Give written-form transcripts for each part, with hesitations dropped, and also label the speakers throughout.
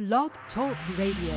Speaker 1: Blog Talk Radio.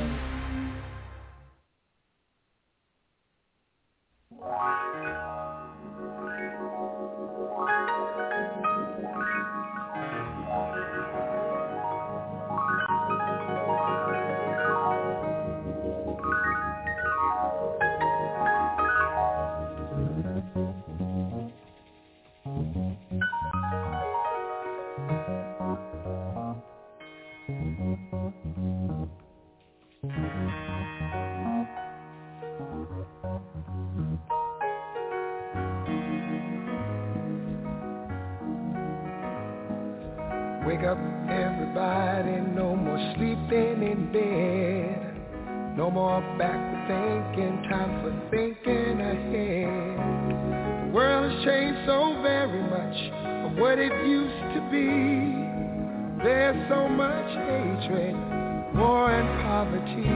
Speaker 2: Wake up, everybody, no more sleeping in bed. No more backward thinking, time for thinking ahead. The world has changed so very much from what it used to be. There's so much hatred, war and poverty.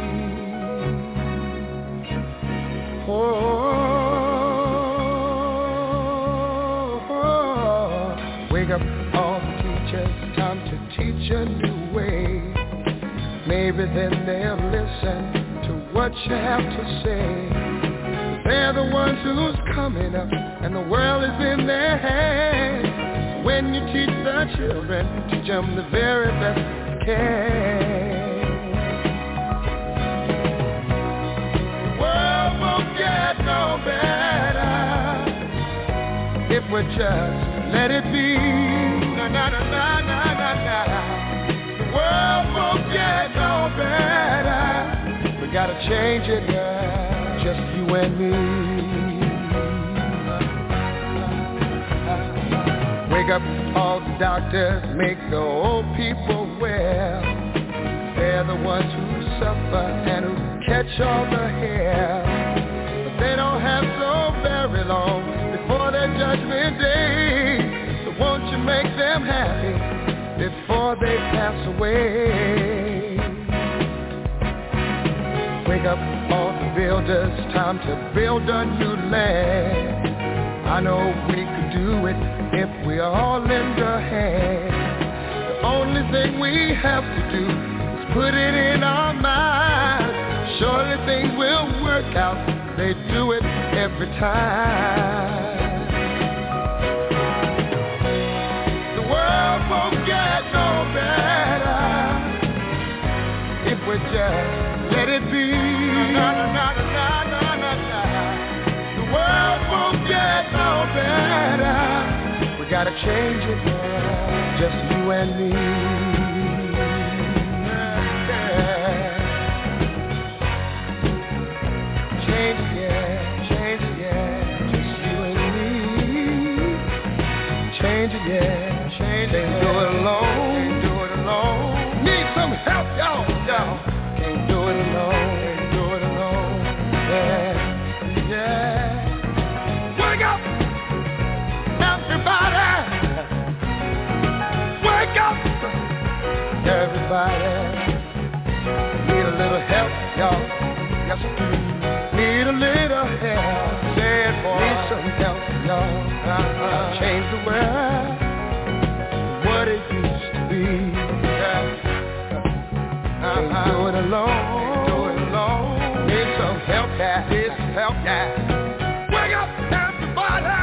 Speaker 2: Wake up, all the teachers, time to teach a new way. Maybe then they'll listen to what you have to say. They're the ones who's coming up, and the world is in their hands. When you teach the children, teach them the very best you can. The world won't get no better if we just let it be. Na na na na na na na. The world won't get no better. We gotta change it, girl. Just you and me. Wake up, all the doctors, make the old people well. They're the ones who suffer and who catch all the hair. But they don't have so very long before their judgment day. So won't you make them happy before they pass away? Wake up, all the builders, time to build a new land. I know we could do it if we all lend a hand. The only thing we have to do is put it in our minds. Surely things will work out, they do it every time. The world won't get no better if we just let it be. Na, na, na, na, na, na, na. The world won't get no better. We gotta change it, yeah. Just you and me. Yeah. Change it, yeah. Change it, yeah. Just you and me. Change it, yeah. Change it. Can't do it alone. Can't do it alone. Need some help, y'all. Can't do it alone. Can't do it alone. Yeah. Yeah. Wake up, everybody. Wake up, everybody. Need a little help, y'all. Yes, we do. Need a little help. Say it, boy. Need some help, y'all. Change the world from what it used to be. Yeah. Can't do it alone. Can't do it alone. Need some help, yeah. Need some help, yeah. Wake up, everybody.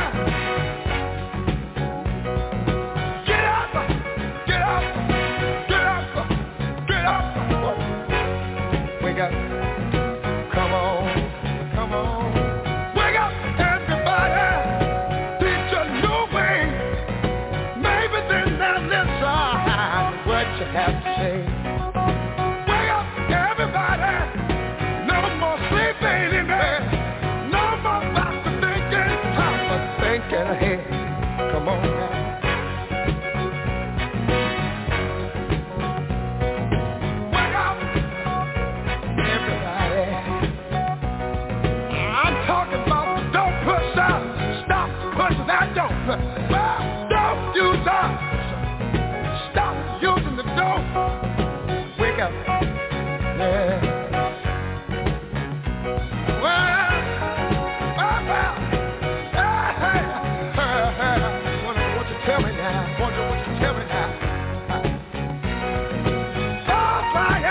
Speaker 2: Get up, get up, get up, get up. Wake up. Come on, come on. Wake up, everybody. Teach a new way. Maybe then they'll listen to what you have to say. Wake up, everybody. No more sleeping in bed. No more about to thinking. Time for thinking ahead. Come on now. Wake up, everybody. I'm talking about don't push out. Stop pushing that dope. Don't use us. Stop using the dope. Wake up. Yeah. Well, hey, won't you tell me now? Won't you tell me now? Oh, fire.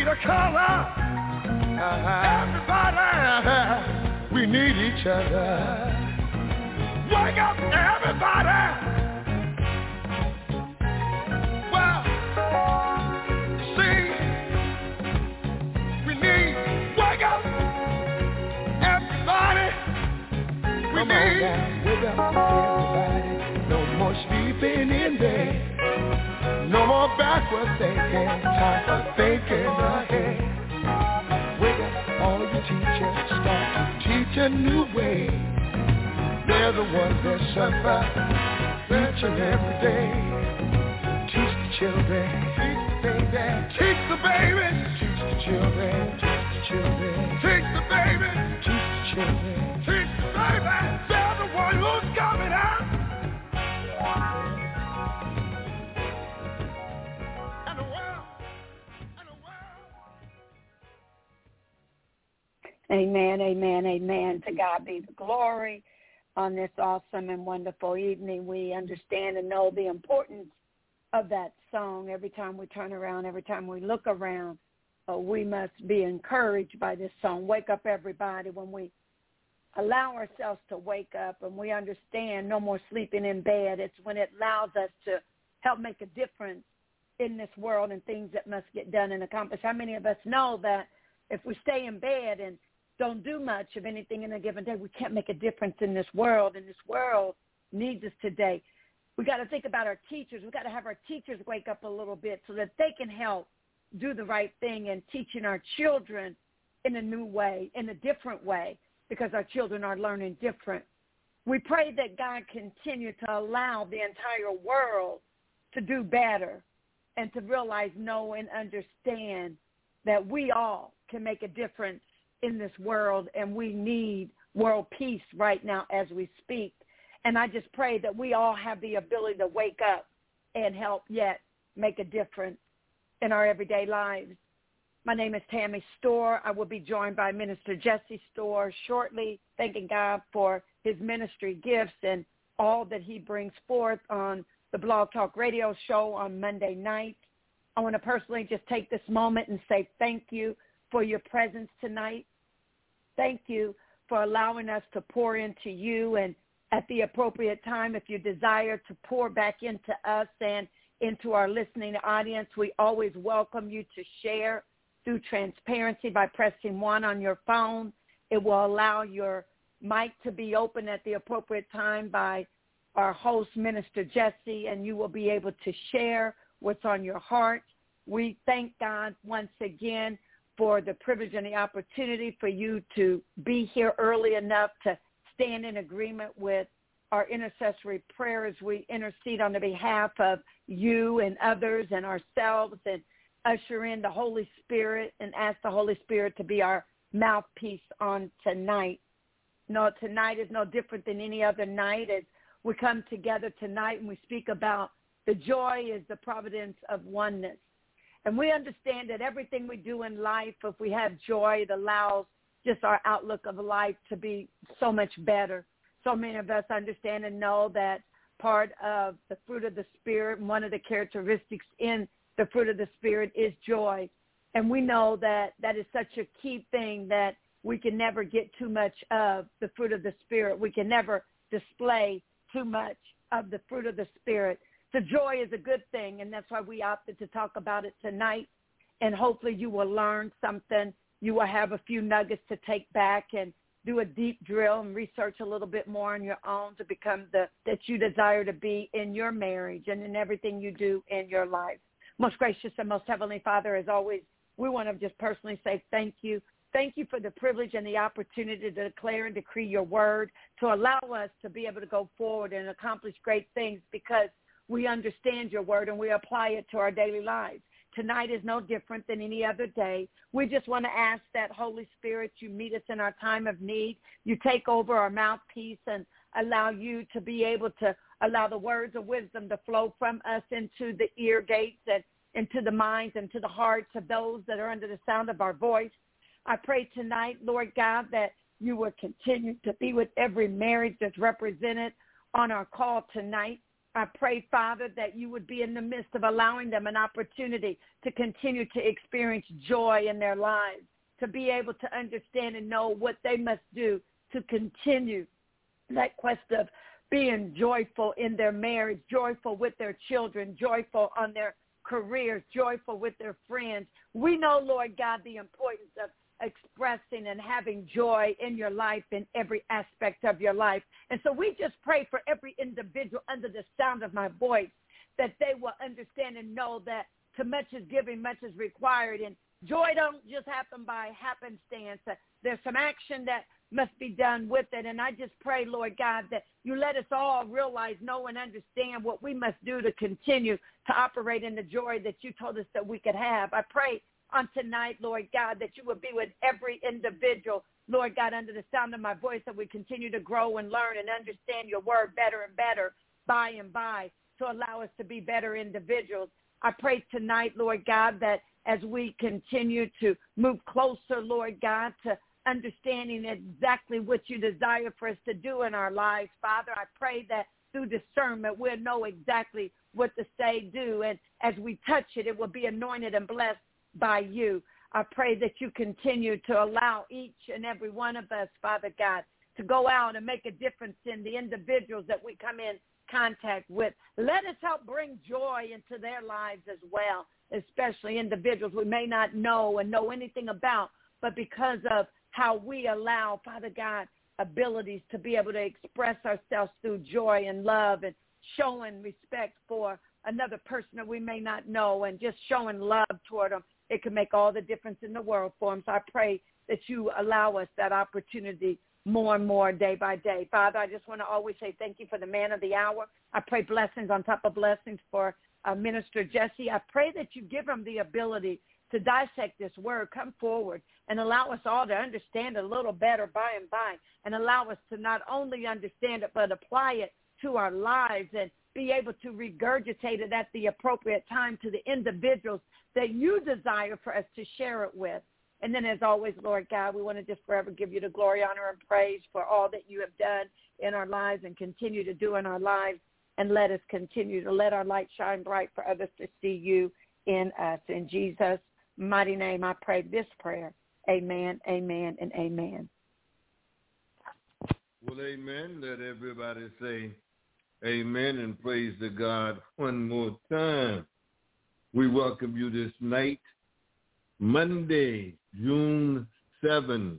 Speaker 2: need a color. Everybody, we need each other. Wake up, everybody. Well, see, we need, wake up, everybody. We need. Come on now, wake up, everybody. No more sleeping in bed. No more backward thinking. Time for thinking ahead. Wake up, all you teachers, start to teach a new way. They're the ones that suffer each and every day. Teach the children, teach the baby, teach the baby, teach the children, teach the children, teach the baby, teach the children, teach the baby. They're the one who's coming out. And the world, and the world.
Speaker 1: Amen, amen, amen. To God be the glory. On this awesome and wonderful evening, we understand and know the importance of that song. Every time we turn around, every time we look around, we must be encouraged by this song. Wake up, everybody. When we allow ourselves to wake up and we understand no more sleeping in bed, it's when it allows us to help make a difference in this world and things that must get done and accomplished. How many of us know that if we stay in bed and don't do much of anything in a given day, we can't make a difference in this world, and this world needs us today. We got to think about our teachers. We got to have our teachers wake up a little bit so that they can help do the right thing and teaching our children in a new way, in a different way, because our children are learning different. We pray that God continue to allow the entire world to do better and to realize, know, and understand that we all can make a difference in this world, and we need world peace right now as we speak. And I just pray that we all have the ability to wake up and help yet make a difference in our everyday lives. My name is Tammy Storr. I will be joined by Minister Jesse Storr shortly, thanking God for his ministry gifts and all that he brings forth on the Blog Talk Radio show on Monday night. I want to personally just take this moment and say thank you for your presence tonight. Thank you for allowing us to pour into you, and at the appropriate time, if you desire to pour back into us and into our listening audience, we always welcome you to share through transparency by pressing 1 on your phone. It will allow your mic to be open at the appropriate time by our host, Minister Jesse, and you will be able to share what's on your heart. We thank God once again for the privilege and the opportunity for you to be here early enough to stand in agreement with our intercessory prayer as we intercede on the behalf of you and others and ourselves, and usher in the Holy Spirit and ask the Holy Spirit to be our mouthpiece on tonight. No, tonight is no different than any other night as we come together tonight and we speak about the joy is the providence of oneness. And we understand that everything we do in life, if we have joy, it allows just our outlook of life to be so much better. So many of us understand and know that part of the fruit of the Spirit, and one of the characteristics in the fruit of the Spirit is joy. And we know that that is such a key thing that we can never get too much of the fruit of the Spirit. We can never display too much of the fruit of the Spirit. So joy is a good thing, and that's why we opted to talk about it tonight. And hopefully you will learn something. You will have a few nuggets to take back and do a deep drill and research a little bit more on your own to become that you desire to be in your marriage and in everything you do in your life. Most gracious and most heavenly Father, as always, we want to just personally say thank you. Thank you for the privilege and the opportunity to declare and decree your word, to allow us to be able to go forward and accomplish great things because we understand your word and we apply it to our daily lives. Tonight is no different than any other day. We just want to ask that, Holy Spirit, you meet us in our time of need. You take over our mouthpiece and allow you to be able to allow the words of wisdom to flow from us into the ear gates and into the minds and to the hearts of those that are under the sound of our voice. I pray tonight, Lord God, that you will continue to be with every marriage that's represented on our call tonight. I pray, Father, that you would be in the midst of allowing them an opportunity to continue to experience joy in their lives, to be able to understand and know what they must do to continue that quest of being joyful in their marriage, joyful with their children, joyful on their careers, joyful with their friends. We know, Lord God, the importance of expressing and having joy in your life, in every aspect of your life. And so we just pray for every individual under the sound of my voice, that they will understand and know that to much is given, much is required. And joy don't just happen by happenstance. There's some action that must be done with it. And I just pray, Lord God, that you let us all realize, know, and understand what we must do to continue to operate in the joy that you told us that we could have. I pray on tonight, Lord God, that you will be with every individual, Lord God, under the sound of my voice, that we continue to grow and learn and understand your word better and better by and by, to allow us to be better individuals. I pray tonight, Lord God, that as we continue to move closer, Lord God, to understanding exactly what you desire for us to do in our lives, Father, I pray that through discernment we'll know exactly what to say, do, and as we touch it, it will be anointed and blessed by you. I pray that you continue to allow each and every one of us, Father God, to go out and make a difference in the individuals that we come in contact with. Let us help bring joy into their lives as well, especially individuals we may not know and know anything about, but because of how we allow, Father God, abilities to be able to express ourselves through joy and love and showing respect for another person that we may not know and just showing love toward them. It can make all the difference in the world for them. So I pray that you allow us that opportunity more and more day by day. Father, I just want to always say thank you for the man of the hour. I pray blessings on top of blessings for Minister Jesse. I pray that you give him the ability to dissect this word, come forward, and allow us all to understand it a little better by and by, and allow us to not only understand it, but apply it to our lives and be able to regurgitate it at the appropriate time to the individuals that you desire for us to share it with. And then as always, Lord God, we want to just forever give you the glory, honor, and praise for all that you have done in our lives and continue to do in our lives. And let us continue to let our light shine bright for others to see you in us. In Jesus' mighty name, I pray this prayer. Amen, amen, and amen.
Speaker 3: Well, amen. Let everybody say amen and praise to God one more time. We welcome you this night, Monday, June 7,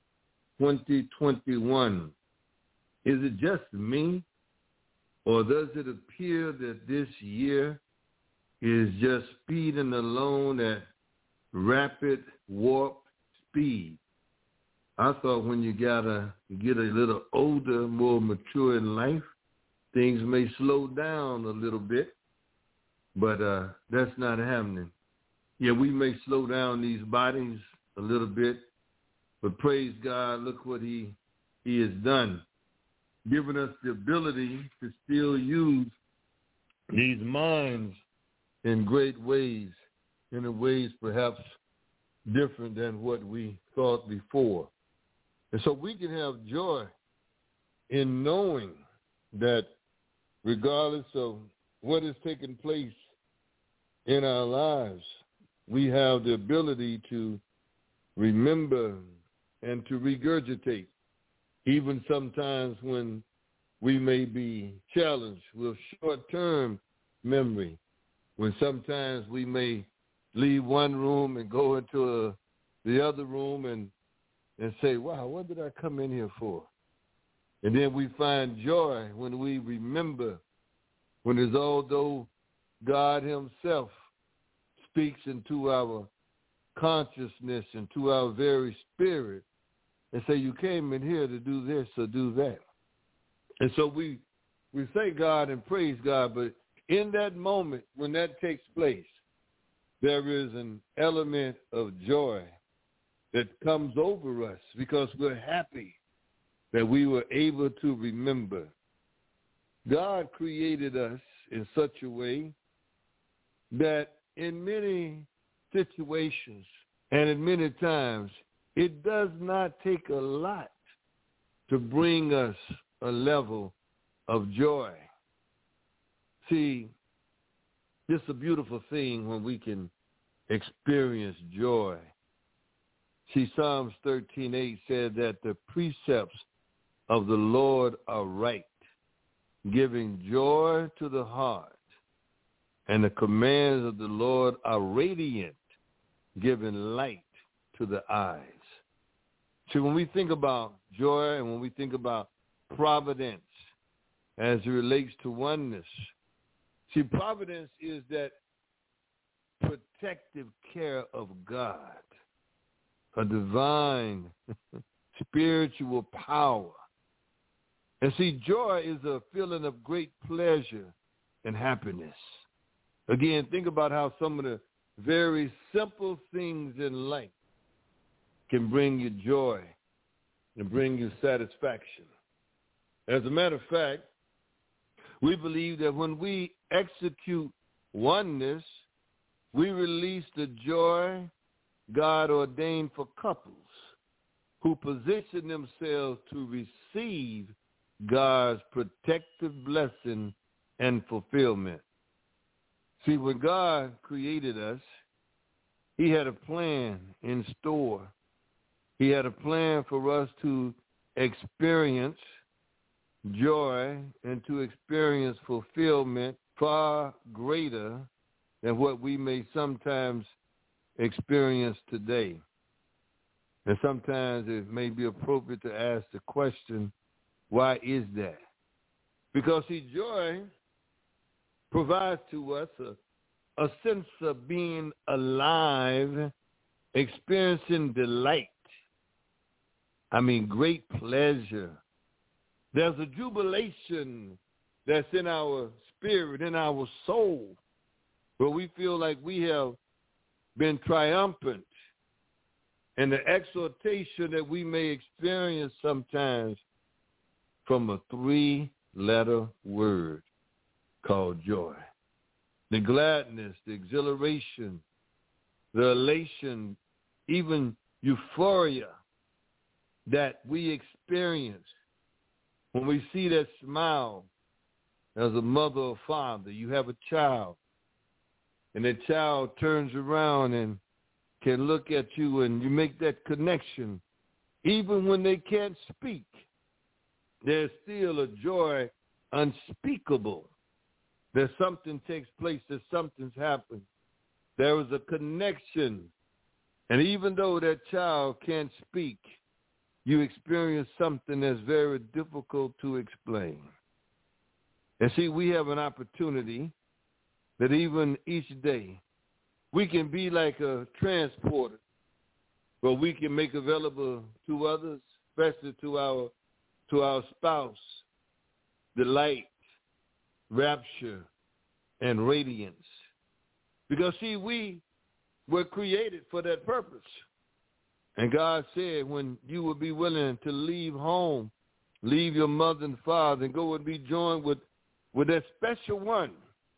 Speaker 3: 2021. Is it just me, or does it appear that this year is just speeding along at rapid warp speed? I thought when you gotta get a little older, more mature in life, things may slow down a little bit, but that's not happening. Yeah, we may slow down these bodies a little bit, but praise God, look what he has done, giving us the ability to still use these minds in great ways, in ways perhaps different than what we thought before. And so we can have joy in knowing that regardless of what is taking place in our lives, we have the ability to remember and to regurgitate, even sometimes when we may be challenged with short-term memory, when sometimes we may leave one room and go into the other room and say, wow, what did I come in here for? And then we find joy when we remember, when it's although God himself speaks into our consciousness and to our very spirit and say, you came in here to do this or do that. And so we thank God and praise God, but in that moment when that takes place, there is an element of joy that comes over us because we're happy that we were able to remember. God created us in such a way that in many situations and in many times, it does not take a lot to bring us a level of joy. See, it's a beautiful thing when we can experience joy. See, Psalms 13:8 said that the precepts of the Lord are right, giving joy to the heart, and the commands of the Lord are radiant, giving light to the eyes. See, when we think about joy and when we think about providence as it relates to oneness, see, providence is that protective care of God, a divine spiritual power. And see, joy is a feeling of great pleasure and happiness. Again, think about how some of the very simple things in life can bring you joy and bring you satisfaction. As a matter of fact, we believe that when we execute oneness, we release the joy God ordained for couples who position themselves to receive God's protective blessing and fulfillment. See, when God created us, he had a plan in store. He had a plan for us to experience joy and to experience fulfillment far greater than what we may sometimes experience today. And sometimes it may be appropriate to ask the question, why is that? Because, see, joy provides to us a sense of being alive, experiencing delight. Great pleasure. There's a jubilation that's in our spirit, in our soul, where we feel like we have been triumphant. And the exhortation that we may experience sometimes from a 3-letter word called joy. The gladness, the exhilaration, the elation, even euphoria that we experience when we see that smile as a mother or father. You have a child, and that child turns around and can look at you, and you make that connection. Even when they can't speak, there's still a joy unspeakable that something takes place, that something's happened. There is a connection. And even though that child can't speak, you experience something that's very difficult to explain. And see, we have an opportunity that even each day we can be like a transporter, where we can make available to others, especially to our spouse, delight, rapture, and radiance. Because, see, we were created for that purpose. And God said when you would be willing to leave home, leave your mother and father, and go and be joined with that special one,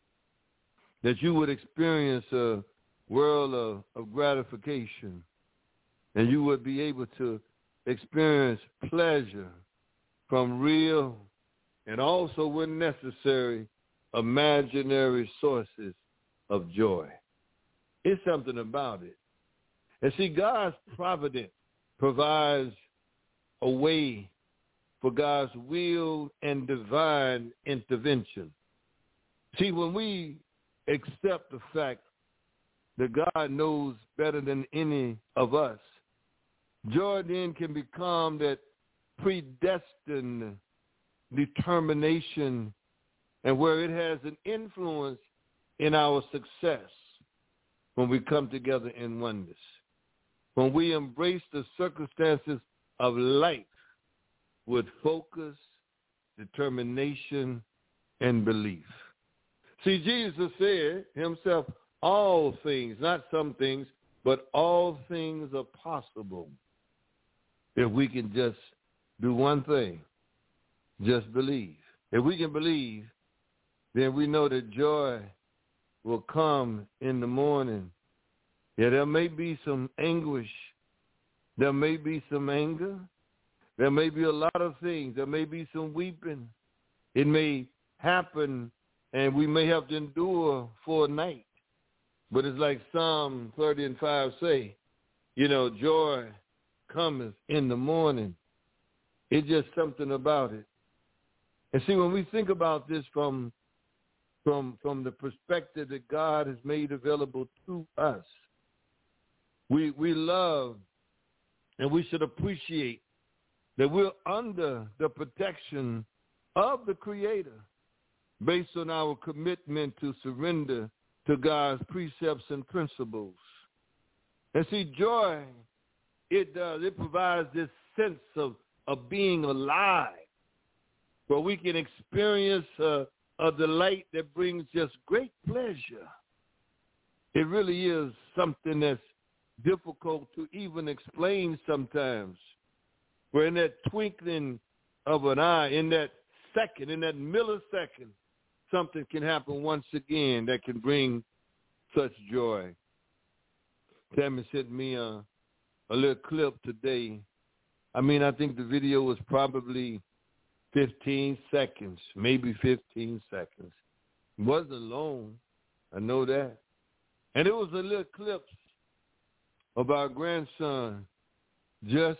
Speaker 3: that you would experience a world of gratification, and you would be able to experience pleasure from real and also, when necessary, imaginary sources of joy. It's something about it. And see, God's providence provides a way for God's will and divine intervention. See, when we accept the fact that God knows better than any of us, joy then can become that predestined determination, and where it has an influence in our success when we come together in oneness, when we embrace the circumstances of life with focus, determination, and belief. See, Jesus said himself, all things, not some things, but all things are possible if we can just do one thing, just believe. If we can believe, then we know that joy will come in the morning. Yeah, there may be some anguish. There may be some anger. There may be a lot of things. There may be some weeping. It may happen and we may have to endure for a night. But it's like Psalm 30:5 say, joy cometh in the morning. It's just something about it. And see, when we think about this from the perspective that God has made available to us, we love and we should appreciate that we're under the protection of the Creator based on our commitment to surrender to God's precepts and principles. And see, joy, it provides this sense of being alive, where we can experience a delight that brings just great pleasure. It really is something that's difficult to even explain sometimes. Where in that twinkling of an eye, in that second, in that millisecond, something can happen once again that can bring such joy. Tammy sent me a little clip today. I think the video was probably 15 seconds, maybe 15 seconds. It wasn't long, I know that. And it was a little clip of our grandson just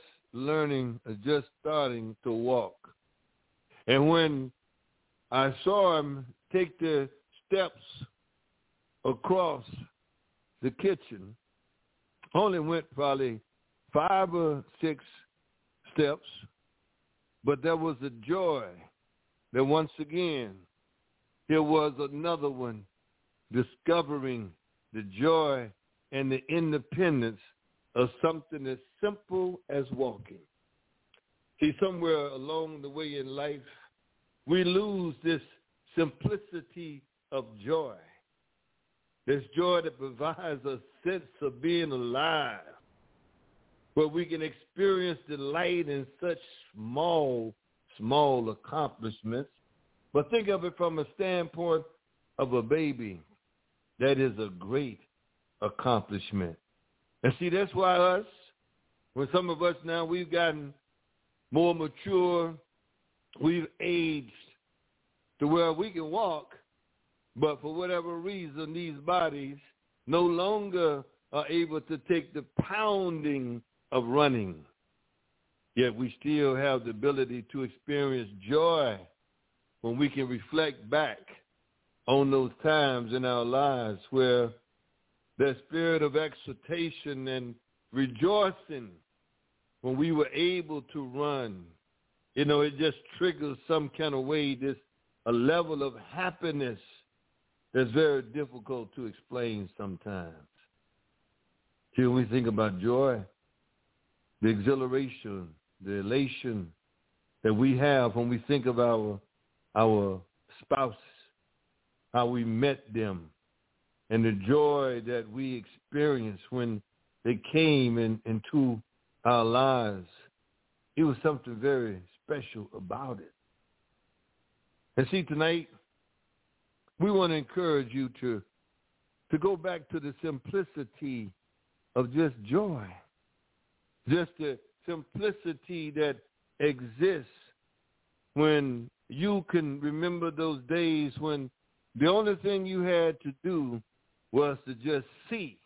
Speaker 3: starting to walk. And when I saw him take the steps across the kitchen, only went probably 5 or 6 steps, but there was a joy that once again, here was another one discovering the joy and the independence of something as simple as walking. See, somewhere along the way in life, we lose this simplicity of joy. This joy that provides a sense of being alive, where we can experience delight in such small accomplishments. But think of it from a standpoint of a baby. That is a great accomplishment. And see, that's why when some of us now, we've gotten more mature, we've aged to where we can walk, but for whatever reason, these bodies no longer are able to take the pounding of running. Yet we still have the ability to experience joy when we can reflect back on those times in our lives where the spirit of exhortation and rejoicing when we were able to run, it just triggers some kind of way, a level of happiness that's very difficult to explain sometimes. See, when we think about joy, the exhilaration, the elation that we have when we think of our spouses, how we met them, and the joy that we experienced when they came into our lives, it was something very special about it. And see, tonight, we want to encourage you to go back to the simplicity of just joy, just the simplicity that exists when you can remember those days when the only thing you had to do was to just see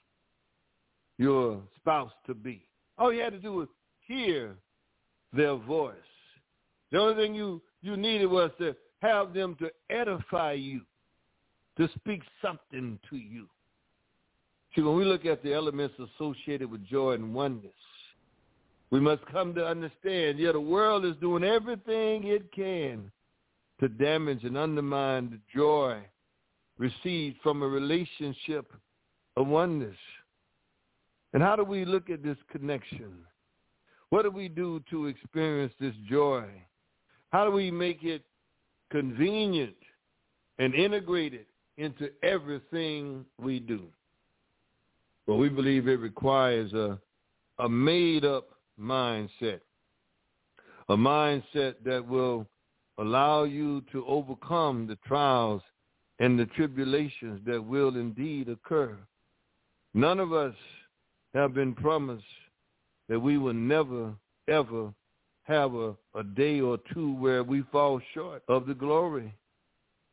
Speaker 3: your spouse to be. All you had to do was hear their voice. The only thing you needed was to have them to edify you, to speak something to you. See, when we look at the elements associated with joy and oneness, we must come to understand, the world is doing everything it can to damage and undermine the joy received from a relationship of oneness. And how do we look at this connection? What do we do to experience this joy? How do we make it convenient and integrated into everything we do? Well, we believe it requires a made-up mindset, a mindset that will allow you to overcome the trials and the tribulations that will indeed occur. None of us have been promised that we will never, ever have a day or two where we fall short of the glory.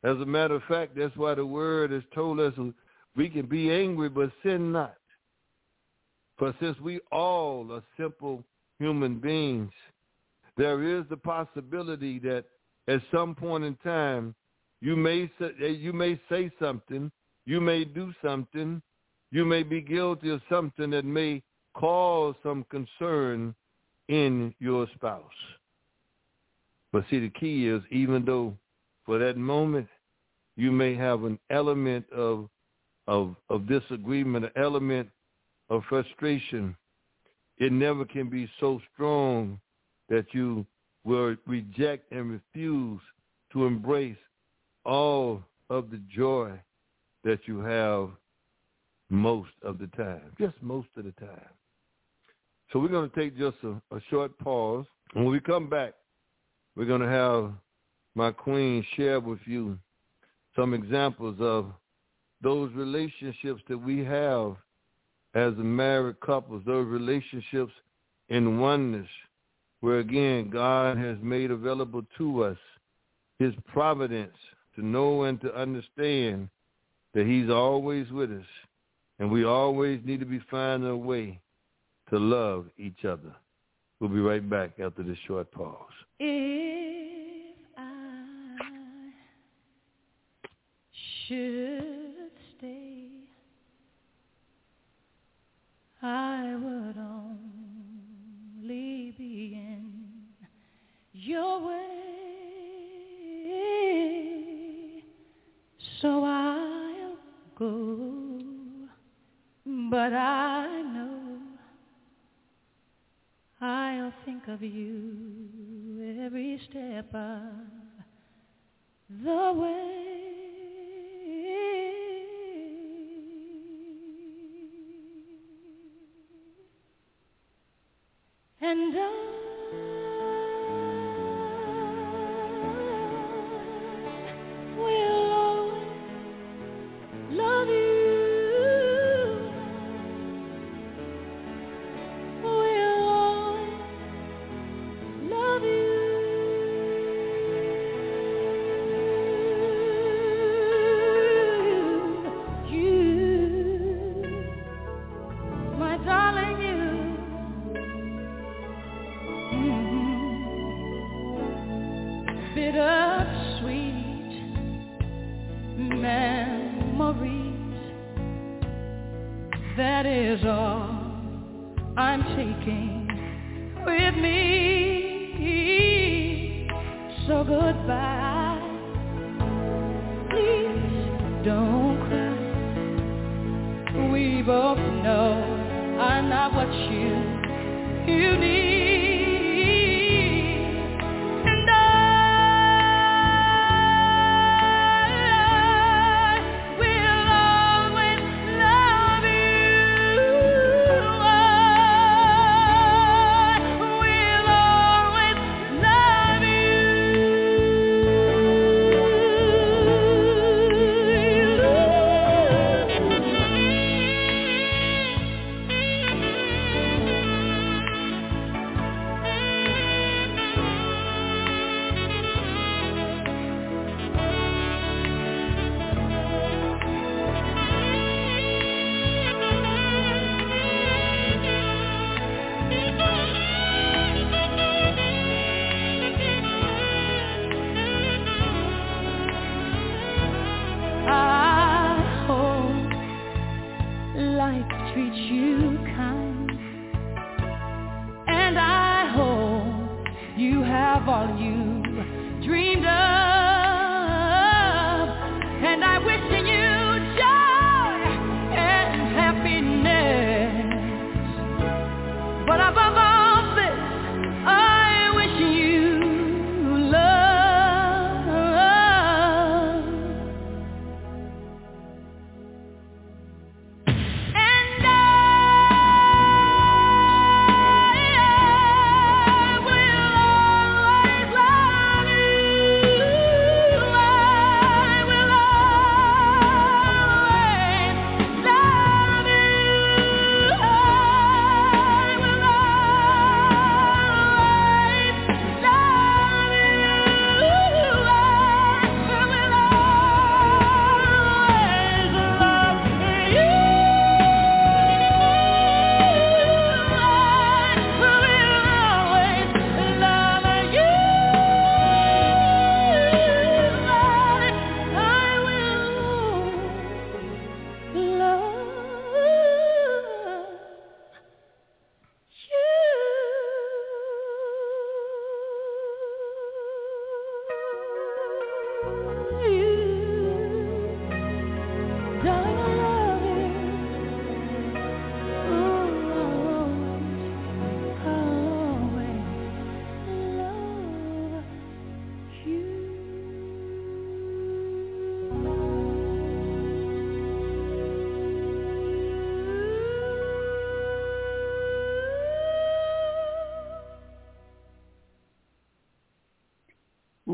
Speaker 3: As a matter of fact, that's why the word has told us we can be angry but sin not. For since we all are simple human beings, there is the possibility that at some point in time you may say something, you may do something, you may be guilty of something that may cause some concern in your spouse. But see, the key is, even though for that moment you may have an element of disagreement, an element of frustration, it never can be so strong that you will reject and refuse to embrace all of the joy that you have most of the time, just most of the time. So we're going to take just a short pause. When we come back, we're going to have my queen share with you some examples of those relationships that we have as a married couples, those relationships in oneness, where again, God has made available to us his providence to know and to understand that he's always with us, and we always need to be finding a way to love each other. We'll be right back after this short pause.
Speaker 4: If I should stay, I would only be in your way, so I'll go, but I know I'll think of you every step of the way. And I will always love you. Will always love you. You, my darling, you. Bittersweet memories, that is all I'm taking with me. So goodbye, please don't cry. We both know I'm not what you need.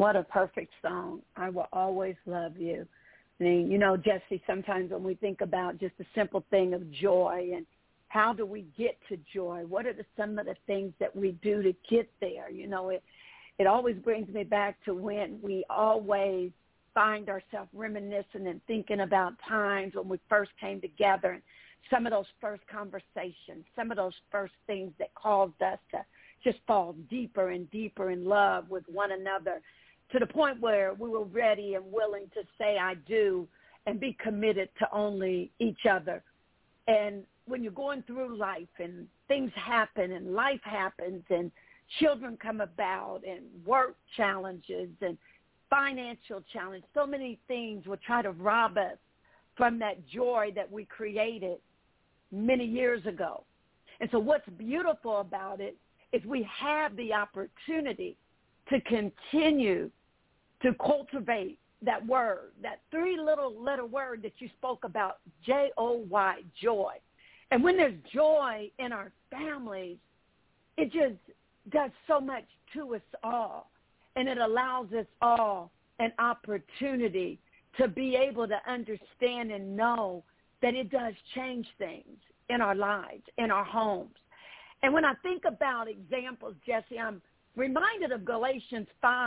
Speaker 1: What a perfect song. I Will Always Love You. I mean, you know, Jesse, sometimes when we think about just the simple thing of joy and how do we get to joy, what are some of the things that we do to get there? You know, it always brings me back to when we always find ourselves reminiscing and thinking about times when we first came together and some of those first conversations, some of those first things that caused us to just fall deeper and deeper in love with one another, to the point where we were ready and willing to say I do and be committed to only each other. And when you're going through life and things happen and life happens and children come about and work challenges and financial challenges, so many things will try to rob us from that joy that we created many years ago. And so what's beautiful about it is we have the opportunity to continue to cultivate that word, that 3-letter word that you spoke about, J-O-Y, joy. And when there's joy in our families, it just does so much to us all. And it allows us all an opportunity to be able to understand and know that it does change things in our lives, in our homes. And when I think about examples, Jesse, I'm reminded of Galatians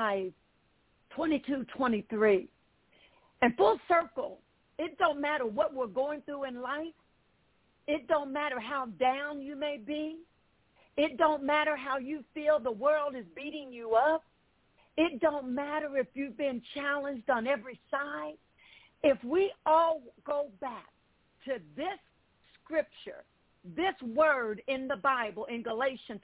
Speaker 1: 5:22-23. And full circle, it don't matter what we're going through in life. It don't matter how down you may be. It don't matter how you feel the world is beating you up. It don't matter if you've been challenged on every side. If we all go back to this scripture, this word in the Bible in Galatians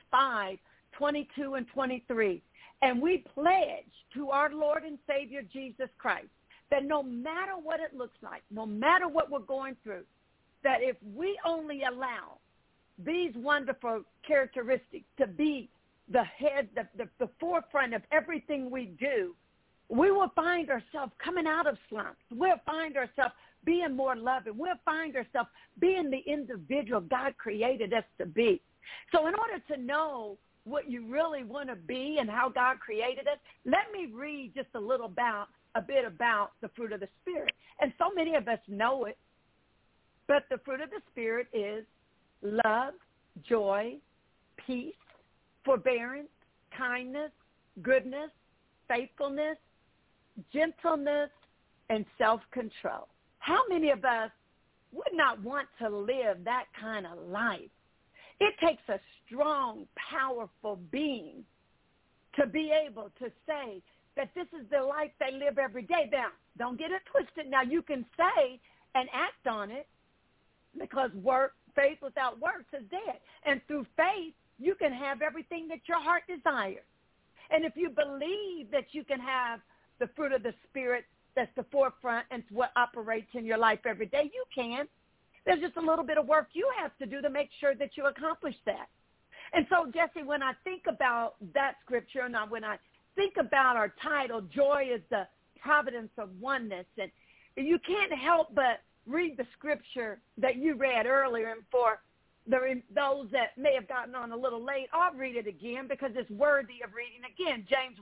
Speaker 1: 5:22-23, and we pledge to our Lord and Savior Jesus Christ that no matter what it looks like, no matter what we're going through, that if we only allow these wonderful characteristics to be the head, the forefront of everything we do, we will find ourselves coming out of slumps. We'll find ourselves being more loving. We'll find ourselves being the individual God created us to be. So in order to know what you really want to be and how God created us, let me read just a bit about the fruit of the Spirit. And so many of us know it, but the fruit of the Spirit is love, joy, peace, forbearance, kindness, goodness, faithfulness, gentleness, and self-control. How many of us would not want to live that kind of life? It takes a strong, powerful being to be able to say that this is the life they live every day. Now, don't get it twisted. Now, you can say and act on it because faith without works is dead. And through faith, you can have everything that your heart desires. And if you believe that you can have the fruit of the Spirit that's the forefront and what operates in your life every day, you can. There's just a little bit of work you have to do to make sure that you accomplish that. And so, Jesse, when I think about that scripture and when I think about our title, Joy is the Providence of Oneness, and you can't help but read the scripture that you read earlier. And for those that may have gotten on a little late, I'll read it again because it's worthy of reading again. James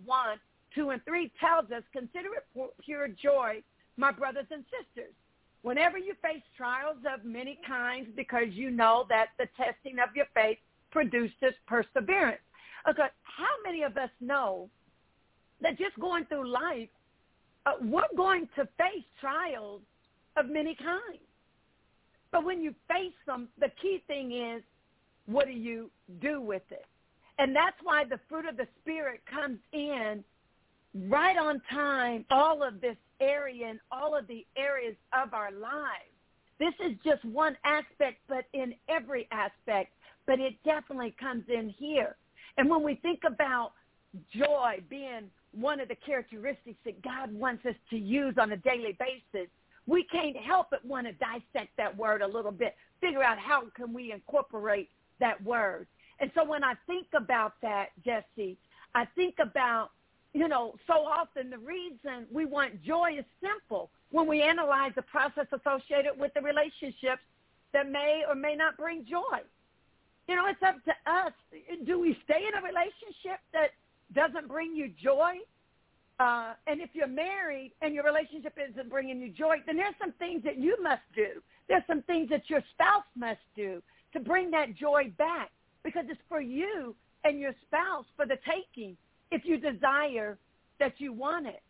Speaker 1: 1:2-3 tells us, consider it pure joy, my brothers and sisters, whenever you face trials of many kinds, because you know that the testing of your faith produces perseverance. Okay, how many of us know that just going through life, we're going to face trials of many kinds? But when you face them, the key thing is, what do you do with it? And that's why the fruit of the Spirit comes in right on time, all of this area and all of the areas of our lives. This is just one aspect, but in every aspect, but it definitely comes in here. And when we think about joy being one of the characteristics that God wants us to use on a daily basis, we can't help but want to dissect that word a little bit, figure out how can we incorporate that word. And so when I think about that, Jesse, I think about, so often the reason we want joy is simple. When we analyze the process associated with the relationships that may or may not bring joy. It's up to us. Do we stay in a relationship that doesn't bring you joy? And if you're married and your relationship isn't bringing you joy, then there's some things that you must do. There's some things that your spouse must do to bring that joy back, because it's for you and your spouse for the taking if you desire that you want it.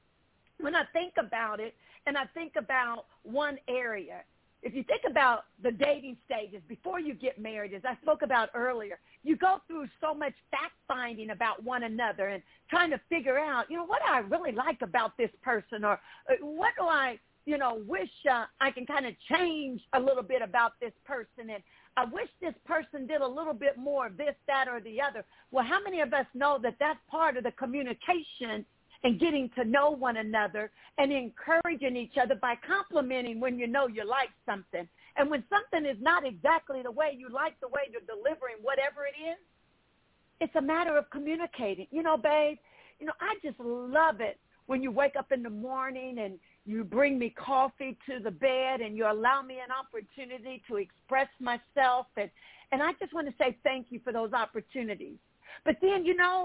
Speaker 1: When I think about it, and I think about one area, if you think about the dating stages before you get married, as I spoke about earlier, you go through so much fact-finding about one another and trying to figure out, what do I really like about this person, or what do I, wish I can kind of change a little bit about this person, and I wish this person did a little bit more of this, that, or the other. Well, how many of us know that that's part of the communication and getting to know one another and encouraging each other by complimenting when you know you like something? And when something is not exactly the way you like, the way you're delivering whatever it is, it's a matter of communicating. Babe, I just love it when you wake up in the morning and you bring me coffee to the bed and you allow me an opportunity to express myself. And I just want to say thank you for those opportunities. But then,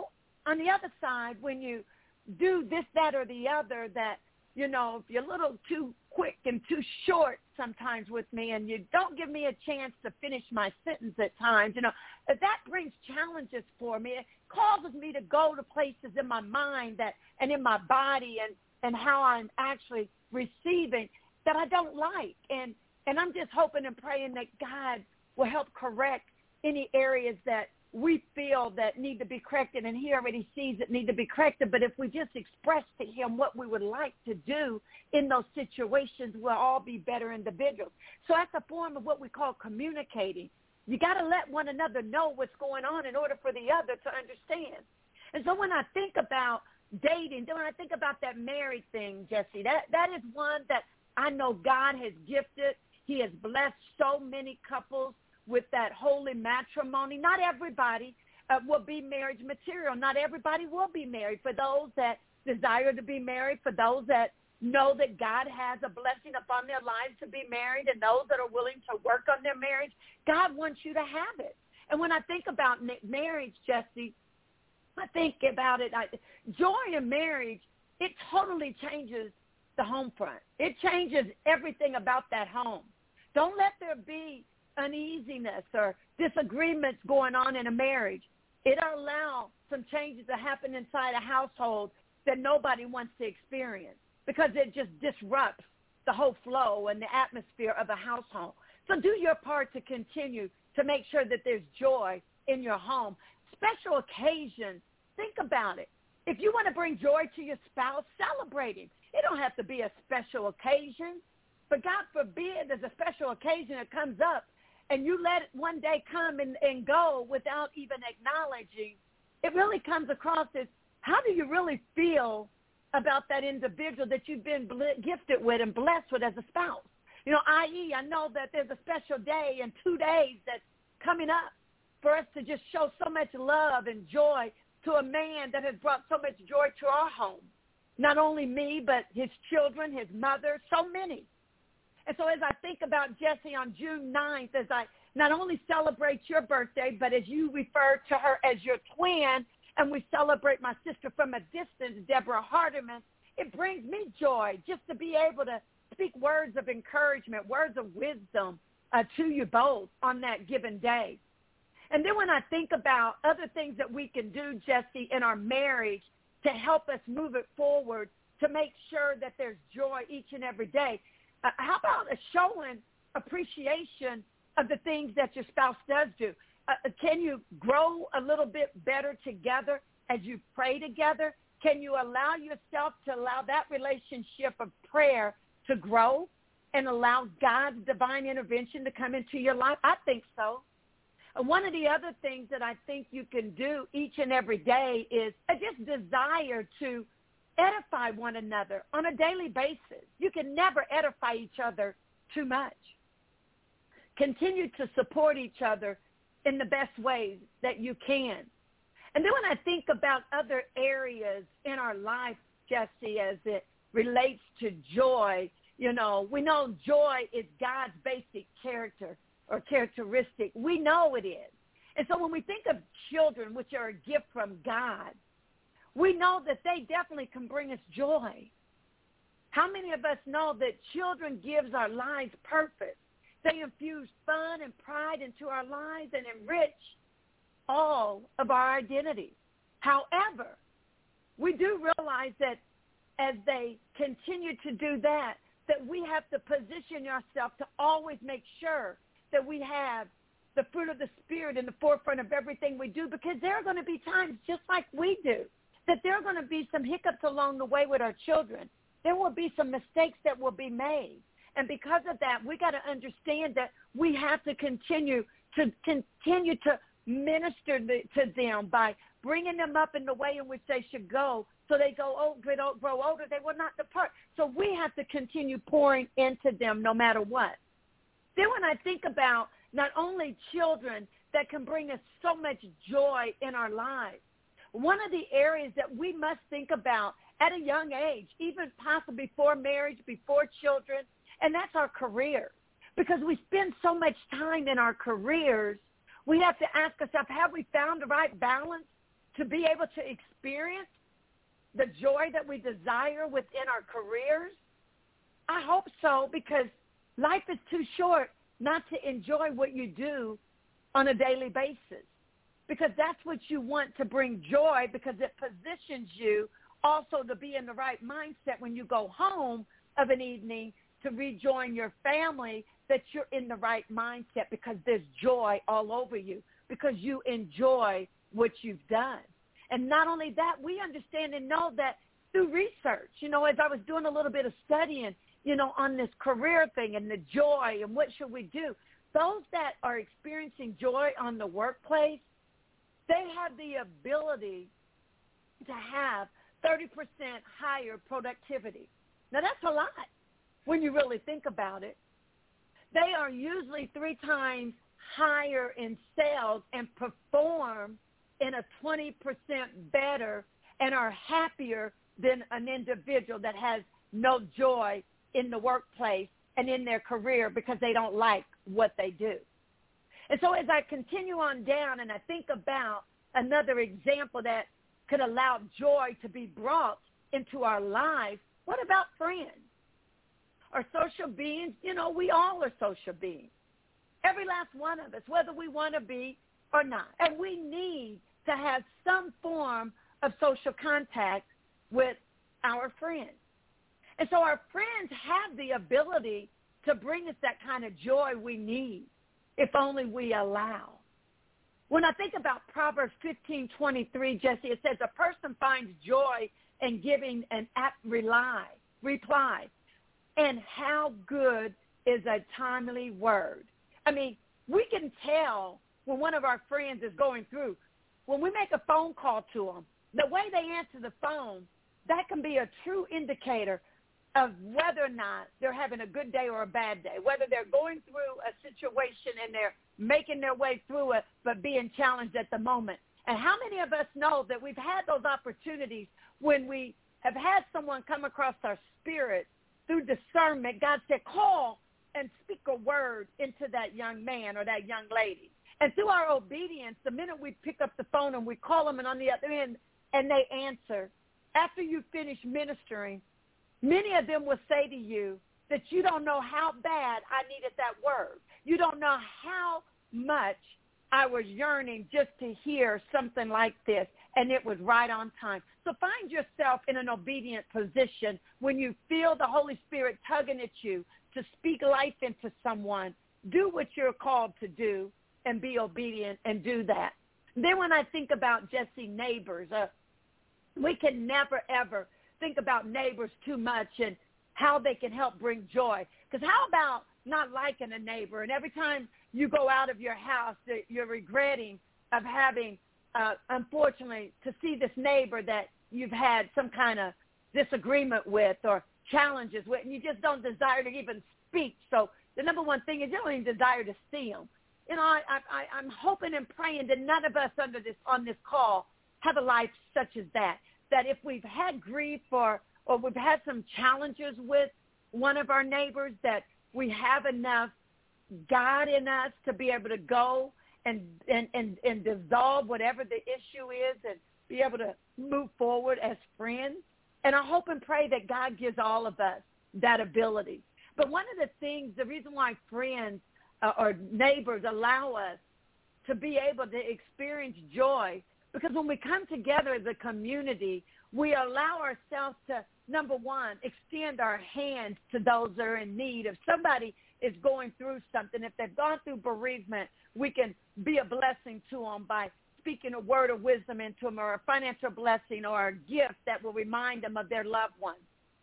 Speaker 1: on the other side, when you do this, that, or the other, that, if you're a little too quick and too short sometimes with me and you don't give me a chance to finish my sentence at times, that brings challenges for me. It causes me to go to places in my mind and in my body and how I'm actually receiving that I don't like. And I'm just hoping and praying that God will help correct any areas that we feel that need to be corrected, and he already sees that need to be corrected. But if we just express to him what we would like to do in those situations, we'll all be better individuals. So that's a form of what we call communicating. You got to let one another know what's going on in order for the other to understand. And so when I think about dating, when I think about that married thing, Jesse, that is one that I know God has gifted. He has blessed so many couples with that holy matrimony. Not everybody will be marriage material. Not everybody will be married. For those that desire to be married, for those that know that God has a blessing upon their lives to be married, and those that are willing to work on their marriage, God wants you to have it. And when I think about marriage, Jesse, I think about it. Joy in marriage, it totally changes the home front. It changes everything about that home. Don't let there be uneasiness or disagreements going on in a marriage. It'll allow some changes to happen inside a household that nobody wants to experience, because it just disrupts the whole flow and the atmosphere of a household. So do your part to continue to make sure that there's joy in your home. Special occasions, think about it. If you want to bring joy to your spouse, celebrate him. It don't have to be a special occasion, but God forbid there's a special occasion that comes up and you let it one day come and go without even acknowledging. It really comes across as, how do you really feel about that individual that you've been gifted with and blessed with as a spouse? I.e., I know that there's a special day in 2 days that's coming up for us to just show so much love and joy to a man that has brought so much joy to our home. Not only me, but his children, his mother, so many. And so as I think about Jesse on June 9th, as I not only celebrate your birthday, but as you refer to her as your twin, and we celebrate my sister from a distance, Deborah Hardiman, it brings me joy just to be able to speak words of encouragement, words of wisdom to you both on that given day. And then when I think about other things that we can do, Jesse, in our marriage to help us move it forward, to make sure that there's joy each and every day, how about showing appreciation of the things that your spouse does do? Can you grow a little bit better together as you pray together? Can you allow yourself to allow that relationship of prayer to grow and allow God's divine intervention to come into your life? I think so. One of the other things that I think you can do each and every day is just desire to edify one another on a daily basis. You can never edify each other too much. Continue to support each other in the best ways that you can. And then when I think about other areas in our life, Jesse, as it relates to joy, we know joy is God's basic character or characteristic. We know it is. And so when we think of children, which are a gift from God, we know that they definitely can bring us joy. How many of us know that children gives our lives purpose? They infuse fun and pride into our lives and enrich all of our identities. However, we do realize that as they continue to do that we have to position ourselves to always make sure that we have the fruit of the Spirit in the forefront of everything we do, because there are going to be times, just like we do, that there are going to be some hiccups along the way with our children. There will be some mistakes that will be made. And because of that, we got to understand that we have to continue to minister to them by bringing them up in the way in which they should go, so they grow older, they will not depart. So we have to continue pouring into them no matter what. Then when I think about not only children that can bring us so much joy in our lives, one of the areas that we must think about at a young age, even possibly before marriage, before children, and that's our careers. Because we spend so much time in our careers, we have to ask ourselves, have we found the right balance to be able to experience the joy that we desire within our careers? I hope so, because life is too short not to enjoy what you do on a daily basis, because that's what you want to bring joy, because it positions you also to be in the right mindset when you go home of an evening to rejoin your family, that you're in the right mindset because there's joy all over you, because you enjoy what you've done. And not only that, we understand and know that through research, as I was doing a little bit of studying, on this career thing and the joy and what should we do, those that are experiencing joy on the workplace, they have the ability to have 30% higher productivity. Now, that's a lot when you really think about it. They are usually 3 times higher in sales and perform in a 20% better and are happier than an individual that has no joy in the workplace and in their career because they don't like what they do. And so as I continue on down and I think about another example that could allow joy to be brought into our lives, what about friends? Are social beings? We all are social beings. Every last one of us, whether we want to be or not. And we need to have some form of social contact with our friends. And so our friends have the ability to bring us that kind of joy we need if only we allow. When I think about Proverbs 15:23, Jesse, it says, a person finds joy in giving an apt reply. And how good is a timely word. I mean, we can tell when one of our friends is going through. When we make a phone call to them, the way they answer the phone, that can be a true indicator of whether or not they're having a good day or a bad day, whether they're going through a situation and they're making their way through it but being challenged at the moment. And how many of us know that we've had those opportunities when we have had someone come across our spirit through discernment? God said, call and speak a word into that young man or that young lady. And through our obedience, the minute we pick up the phone and we call them, and on the other end, and they answer, after you finish ministering, many of them will say to you that you don't know how bad I needed that word. You don't know how much I was yearning just to hear something like this, and it was right on time. So find yourself in an obedient position when you feel the Holy Spirit tugging at you to speak life into someone. Do what you're called to do and be obedient and do that. Then when I think about, Jesse, neighbors, we can never, ever think about neighbors too much and how they can help bring joy. Because how about not liking a neighbor, and every time you go out of your house that you're regretting of having, unfortunately, to see this neighbor that you've had some kind of disagreement with or challenges with, and you just don't desire to even speak. So the number one thing is you don't even desire to see them. I'm hoping and praying that none of us on this call have a life such as that if we've had grief or we've had some challenges with one of our neighbors, that we have enough God in us to be able to go and dissolve whatever the issue is and be able to move forward as friends. And I hope and pray that God gives all of us that ability. But one of the things, the reason why friends or neighbors allow us to be able to experience joy, because when we come together as a community, we allow ourselves to, number one, extend our hands to those that are in need. If somebody is going through something, if they've gone through bereavement, we can be a blessing to them by speaking a word of wisdom into them, or a financial blessing, or a gift that will remind them of their loved ones.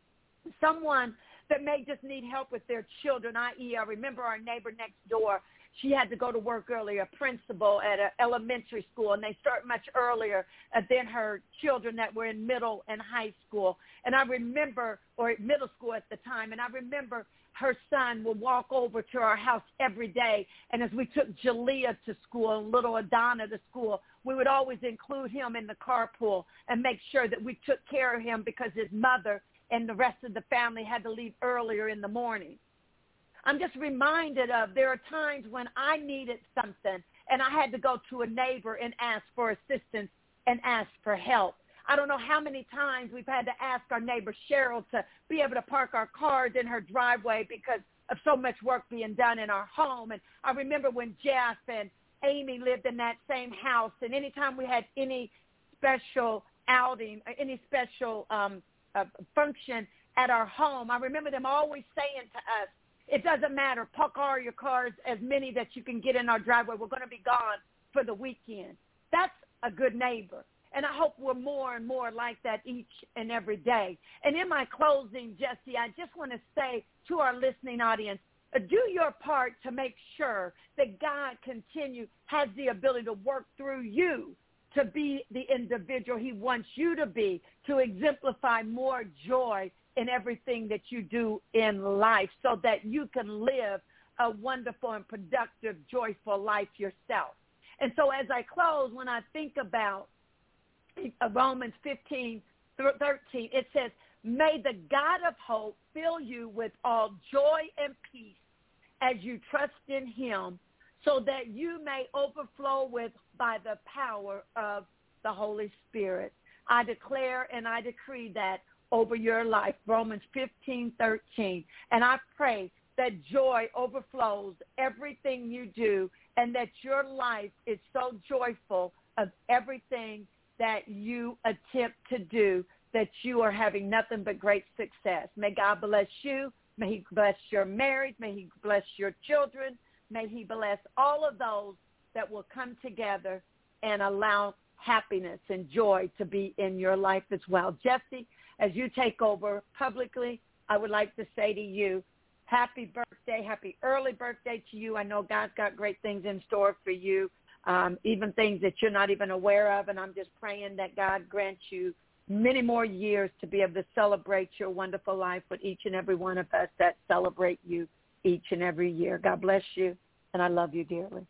Speaker 1: Someone that may just need help with their children, i.e., I remember our neighbor next door. She had to go to work early, a principal at an elementary school, and they start much earlier than her children that were in middle and high school. And I remember, or middle school at the time, and I remember her son would walk over to our house every day. And as we took Jalea to school and little Adana to school, we would always include him in the carpool and make sure that we took care of him because his mother and the rest of the family had to leave earlier in the morning. I'm just reminded of there are times when I needed something and I had to go to a neighbor and ask for assistance and ask for help. I don't know how many times we've had to ask our neighbor Cheryl to be able to park our cars in her driveway because of so much work being done in our home. And I remember when Jeff and Amy lived in that same house, and anytime we had any special outing, any special function at our home, I remember them always saying to us, it doesn't matter, park all your cars, as many that you can get in our driveway. We're going to be gone for the weekend. That's a good neighbor. And I hope we're more and more like that each and every day. And in my closing, Jesse, I just want to say to our listening audience, do your part to make sure that God has the ability to work through you to be the individual he wants you to be, to exemplify more joy in everything that you do in life so that you can live a wonderful and productive, joyful life yourself. And so as I close, when I think about Romans 15-13, it says, may the God of hope fill you with all joy and peace as you trust in him, so that you may overflow by the power of the Holy Spirit. I declare and I decree that over your life, Romans 15:13. And I pray that joy overflows everything you do, and that your life is so joyful of everything that you attempt to do, that you are having nothing but great success. May God bless you. May he bless your marriage. May he bless your children. May he bless all of those that will come together and allow happiness and joy to be in your life as well. Jesse, as you take over publicly, I would like to say to you, happy birthday, happy early birthday to you. I know God's got great things in store for you, even things that you're not even aware of, and I'm just praying that God grants you many more years to be able to celebrate your wonderful life with each and every one of us that celebrate you each and every year. God bless you, and I love you dearly.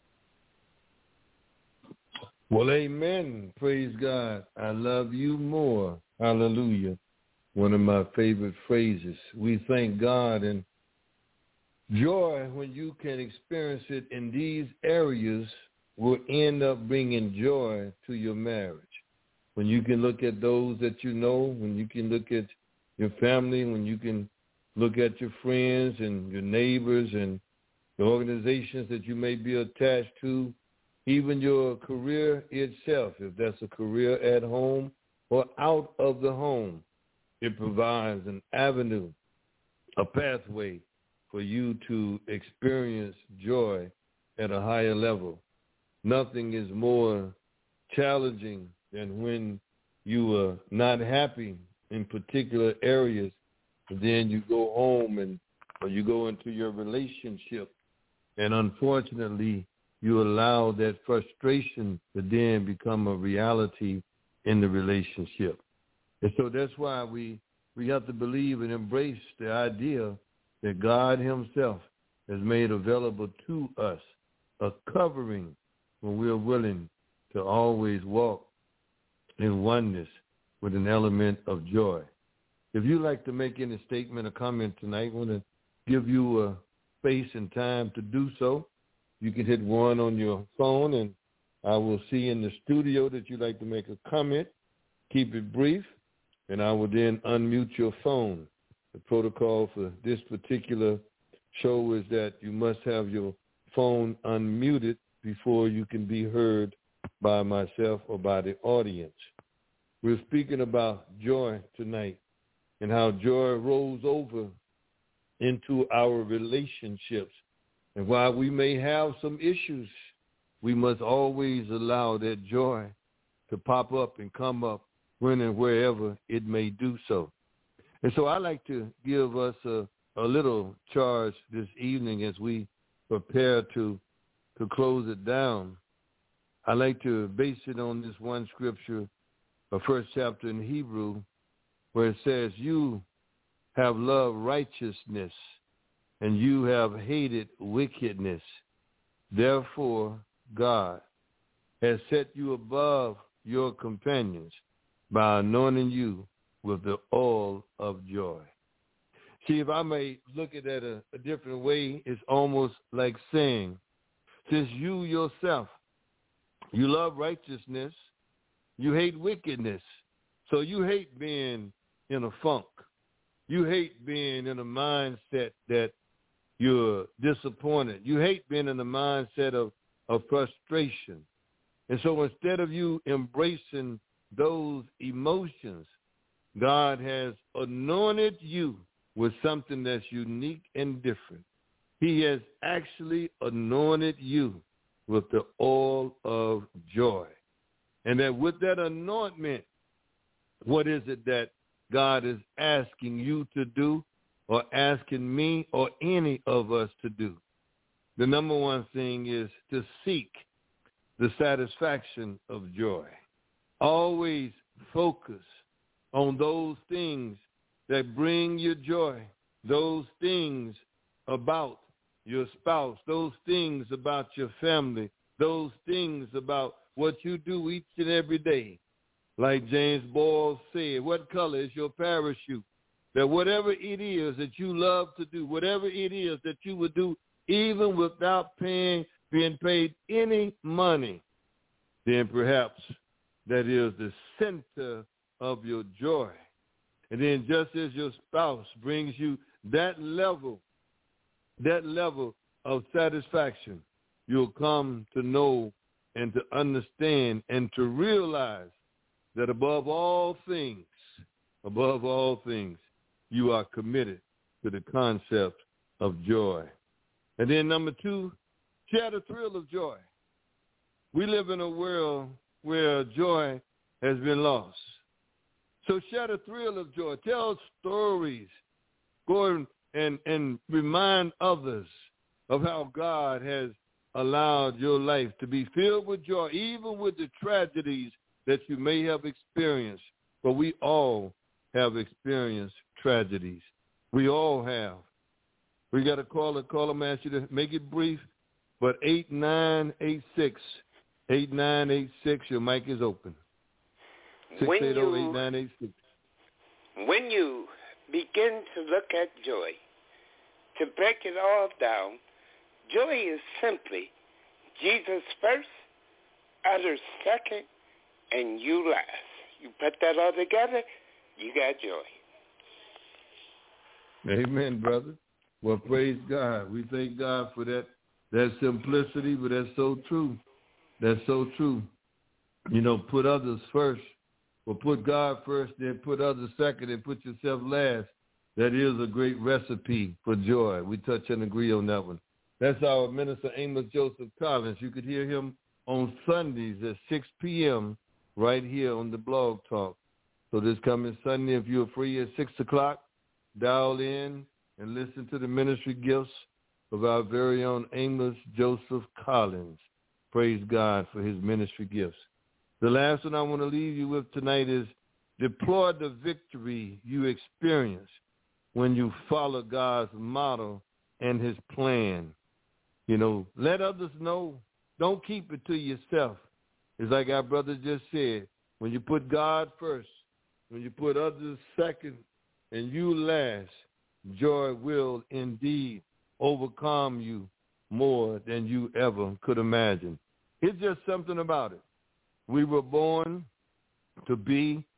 Speaker 3: Well, amen. Praise God. I love you more. Hallelujah. One of my favorite phrases. We thank God, and joy, when you can experience it in these areas, will end up bringing joy to your marriage. When you can look at those that you know, when you can look at your family, when you can look at your friends and your neighbors and the organizations that you may be attached to, even your career itself, if that's a career at home or out of the home, it provides an avenue, a pathway for you to experience joy at a higher level. Nothing is more challenging than when you are not happy in particular areas, and then you go home or you go into your relationship, and unfortunately you allow that frustration to then become a reality in the relationship. And so that's why we have to believe and embrace the idea that God himself has made available to us a covering when we are willing to always walk in oneness with an element of joy. If you'd like to make any statement or comment tonight, I want to give you a space and time to do so. You can hit 1 on your phone, and I will see in the studio that you'd like to make a comment. keep it brief, and I will then unmute your phone. The protocol for this particular show is that you must have your phone unmuted before you can be heard by myself or by the audience. We're speaking about joy tonight and how joy rolls over into our relationships. And while we may have some issues, we must always allow that joy to pop up and come up when and wherever it may do so. And so I like to give us a little charge this evening as we prepare to close it down. I like to base it on this one scripture, the first chapter in Hebrew, where it says, you have loved righteousness and you have hated wickedness. Therefore, God has set you above your companions by anointing you with the oil of joy. See, if I may look at it a different way, it's almost like saying, since you yourself, you love righteousness, you hate wickedness. So you hate being in a funk. You hate being in a mindset that you're disappointed. You hate being in the mindset of frustration. And so instead of you embracing those emotions, God has anointed you with something that's unique and different. He has actually anointed you with the oil of joy. And that with that anointment, what is it that God is asking you to do or asking me or any of us to do? The number one thing is to seek the satisfaction of joy. Always focus on those things that bring you joy, those things about your spouse, those things about your family, those things about what you do each and every day. Like James Boyle said, what color is your parachute? That whatever it is that you love to do, whatever it is that you would do even without being paid any money, then perhaps that is the center of your joy. And then just as your spouse brings you that level of satisfaction, you'll come to know and to understand and to realize that above all things, you are committed to the concept of joy. And then number two, share the thrill of joy. We live in a world where joy has been lost. So share the thrill of joy. Tell stories. Go and remind others of how God has allowed your life to be filled with joy, even with the tragedies that you may have experienced. But we all have experienced tragedies. We all have. We got a caller. Caller, I'm asking you to make it brief, but 8986. 8986, your mic is open. 680-8986.
Speaker 5: When you begin to look at joy, to break it all down, joy is simply Jesus first, others second, and you last. You put that all together, you got joy.
Speaker 3: Amen, brother. Well, praise God. We thank God for that simplicity, but that's so true. That's so true. You know, put others first, or put God first, then put others second, and put yourself last. That is a great recipe for joy. We touch and agree on that one. That's our Minister Amos Joseph Collins. You could hear him on Sundays at 6 p.m. right here on the Blog Talk. So this coming Sunday, if you're free at 6 o'clock, dial in and listen to the ministry gifts of our very own Amos Joseph Collins. Praise God for his ministry gifts. The last one I want to leave you with tonight is deploy the victory you experience when you follow God's model and his plan. You know, let others know. Don't keep it to yourself. It's like our brother just said, when you put God first, when you put others second, and you last, joy will indeed overcome you more than you ever could imagine. It's just something about it. We were born to be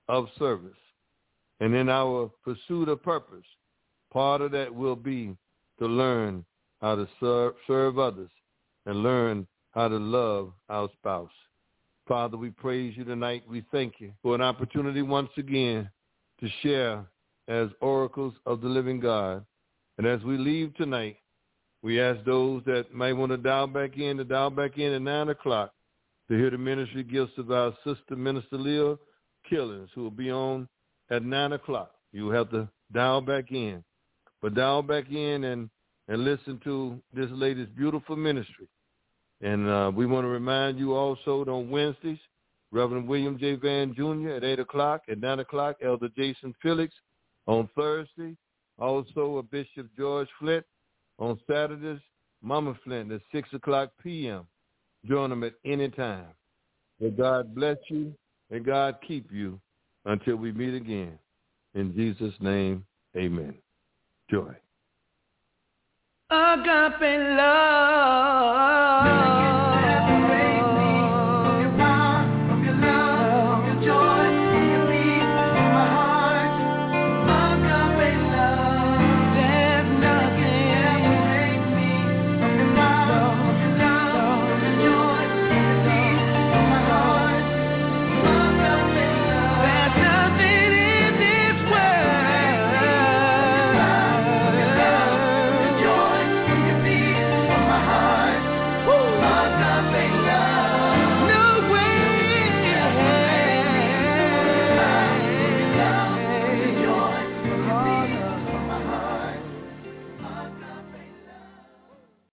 Speaker 3: of service. And in our pursuit of purpose, part of that will be to learn how to serve others and learn how to love our spouse. Father, we praise you tonight. We thank you for an opportunity once again to share as oracles of the living God. And as we leave tonight, we ask those that might want to dial back in at 9 o'clock to hear the ministry gifts of our sister, Minister Leah Killings, who will be on at 9 o'clock. You will have to dial back in. But dial back in and listen to this lady's beautiful ministry. And we want to remind you also that on Wednesdays, Reverend William J. Van Jr. at 8 o'clock. At 9 o'clock, Elder Jason Felix. On Thursday, also Bishop George Flint. On Saturdays, Mama Flint at 6 o'clock p.m. Join them at any time. May God bless you and God keep you until we meet again. In Jesus' name, amen. Joy.
Speaker 2: Agape love.